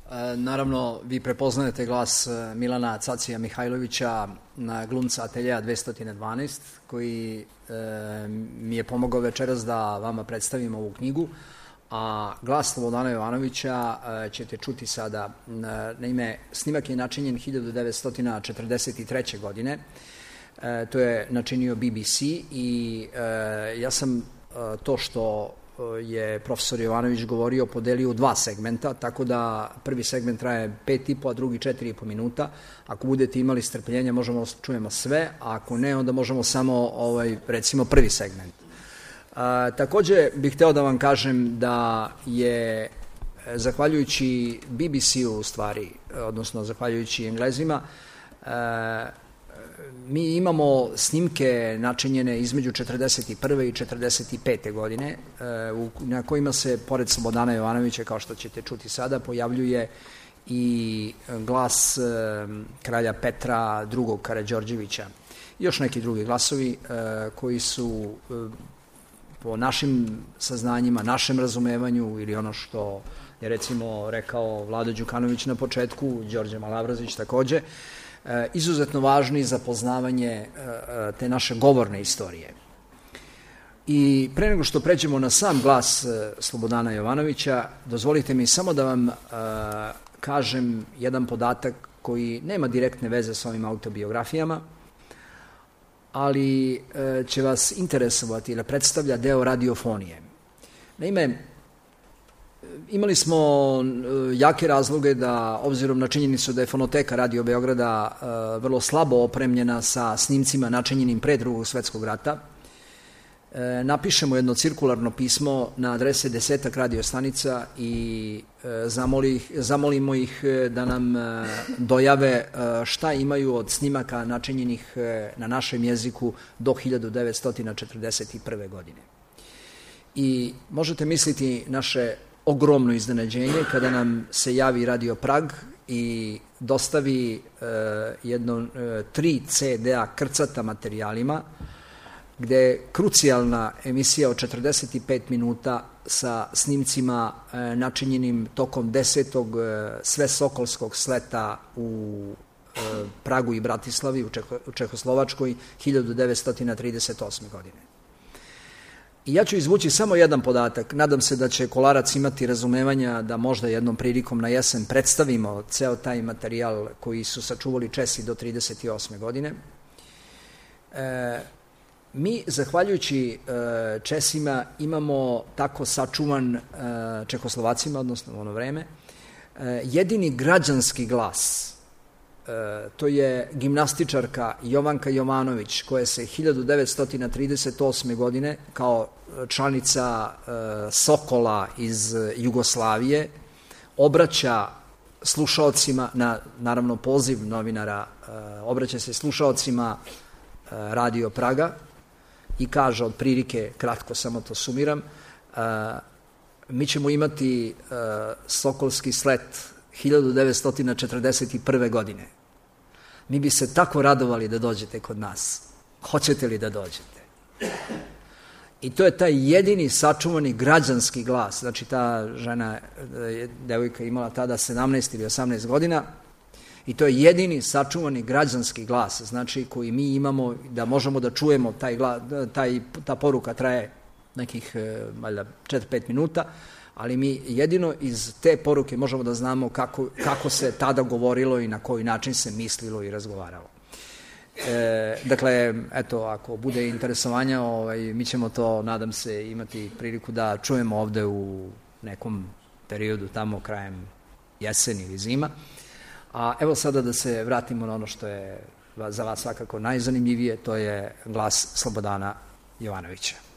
Naravno, vi prepoznajete glas Milana Cacija Mihajlovića, glumca Ateljeja 212, koji mi je pomogao večeras da vama predstavim ovu knjigu, a glas Slobodana Jovanovića ćete čuti sada. Naime, snimak je načinjen 1943. godine, to je načinio BBC i ja sam to što je profesor Jovanović govorio podelio u dva segmenta, tako da prvi segment traje 5,5, a drugi 4,5 minuta. Ako budete imali strpljenja možemo čujemo sve, a ako ne onda možemo samo recimo prvi segment. Takođe bih hteo da vam kažem da je zahvaljujući BBC-u u stvari, odnosno zahvaljujući Englezima, mi imamo snimke načinjene između 41. i 45. godine na kojima se, pored Slobodana Jovanovića, kao što ćete čuti sada, pojavljuje i glas kralja Petra II. Karađorđevića. Još neki drugi glasovi koji su po našim saznanjima, našem razumevanju ili ono što je recimo rekao Vlado Đukanović na početku, Đorđe Malavrazić takođe, izuzetno važni za poznavanje te naše govorne istorije. I pre nego što pređemo na sam glas Slobodana Jovanovića, dozvolite mi samo da vam kažem jedan podatak koji nema direktne veze sa ovim autobiografijama, ali će vas interesovati ili predstavlja deo radiofonije. Naime, imali smo jake razloge da, obzirom na činjenicu da je fonoteka Radio Beograda vrlo slabo opremljena sa snimcima načinjenim pre Drugog svetskog rata, napišemo jedno cirkularno pismo na adrese 10 radiostanica i zamolimo ih da nam dojave šta imaju od snimaka načinjenih na našem jeziku do 1941. godine. I možete misliti naše ogromno iznenađenje kada nam se javi Radio Prag i dostavi jedno 3 CD-a krcata materijalima, gde je krucijalna emisija od 45 minuta sa snimcima načinjenim tokom 10. svesokolskog sleta u Pragu i Bratislavi u Čehoslovačkoj 1938. godine. I ja ću izvući samo jedan podatak. Nadam se da će Kolarac imati razumevanja da možda jednom prilikom na jesen predstavimo ceo taj materijal koji su sačuvali Česi do 1938. godine. Mi, zahvaljujući Česima, imamo tako sačuvan, Čehoslovacima, odnosno u ono vreme, jedini građanski glas. To je gimnastičarka Jovanka Jovanović, koja se 1938. godine kao članica Sokola iz Jugoslavije obraća slušaocima, na naravno poziv novinara, obraća se slušaocima Radio Praga i kaže otprilike, kratko samo to sumiram, mi ćemo imati sokolski slet 1941. godine. Mi bi se tako radovali da dođete kod nas. Hoćete li da dođete? I to je taj jedini sačuvani građanski glas. Znači, ta žena, devojka imala tada 17 ili 18 godina i to je jedini sačuvani građanski glas, znači, koji mi imamo da možemo da čujemo ta poruka traje nekih 4-5 minuta, ali mi jedino iz te poruke možemo da znamo kako se tada govorilo i na koji način se mislilo i razgovaralo. Dakle, eto, ako bude interesovanja, mi ćemo to, nadam se, imati priliku da čujemo ovde u nekom periodu, tamo krajem jeseni ili zima. A evo sada da se vratimo na ono što je za vas svakako najzanimljivije, to je glas Slobodana Jovanovića.